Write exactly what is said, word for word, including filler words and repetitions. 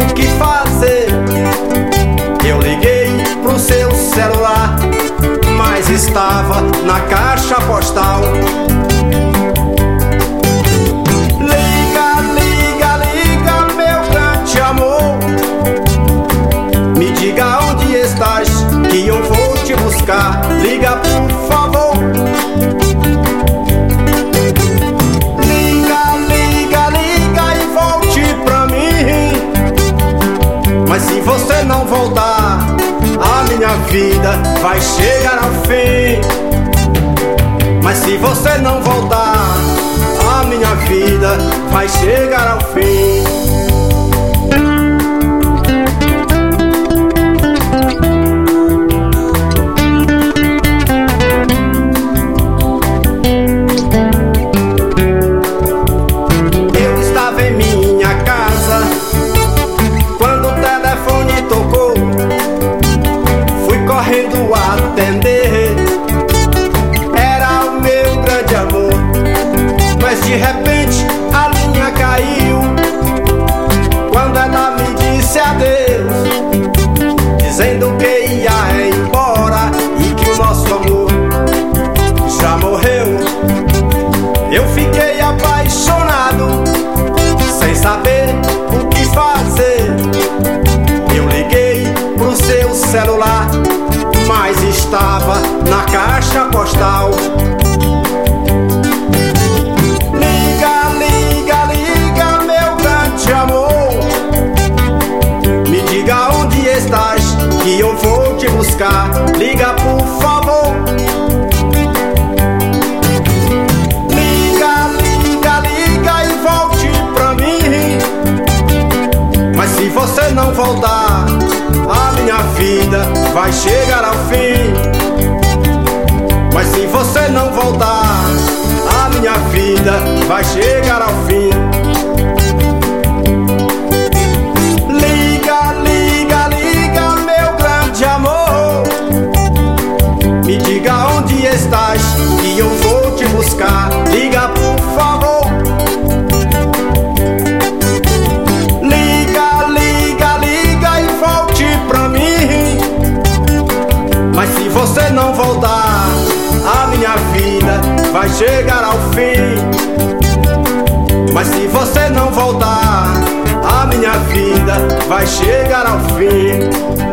o que fazer. Eu liguei pro seu celular, mas estava na caixa postal. Liga, liga, liga, meu grande amor, me diga onde estás, que eu vou te buscar. Liga, por favor. Liga, liga, liga e volte pra mim. Mas se você não voltar, a minha vida vai chegar ao fim. Mas se você não voltar, a minha vida vai chegar ao fim. Eu estava em minha casa quando o telefone tocou. Fui correndo atender, era o meu grande amor. Mas de repente a linha caiu quando ela me disse adeus, dizendo que ia embora e que o nosso amor já morreu. Eu fiquei apaixonado, sem saber o que fazer. Eu liguei pro seu celular, mas estava na caixa postal. Liga, liga, liga, meu grande amor, me diga onde estás, que eu vou te buscar. Liga, por favor. Liga, liga, liga e volte pra mim. Mas se você não voltar, a minha vida vai chegar ao fim. Mas se você não voltar, a minha vida vai chegar ao fim. Liga, liga, liga, meu grande amor, me diga onde estás, que eu vou te buscar. Liga, por favor. Liga, liga, liga e volte pra mim. Mas se você não voltar, a minha vida vai chegar ao fim. Mas se você não voltar, a minha vida vai chegar ao fim.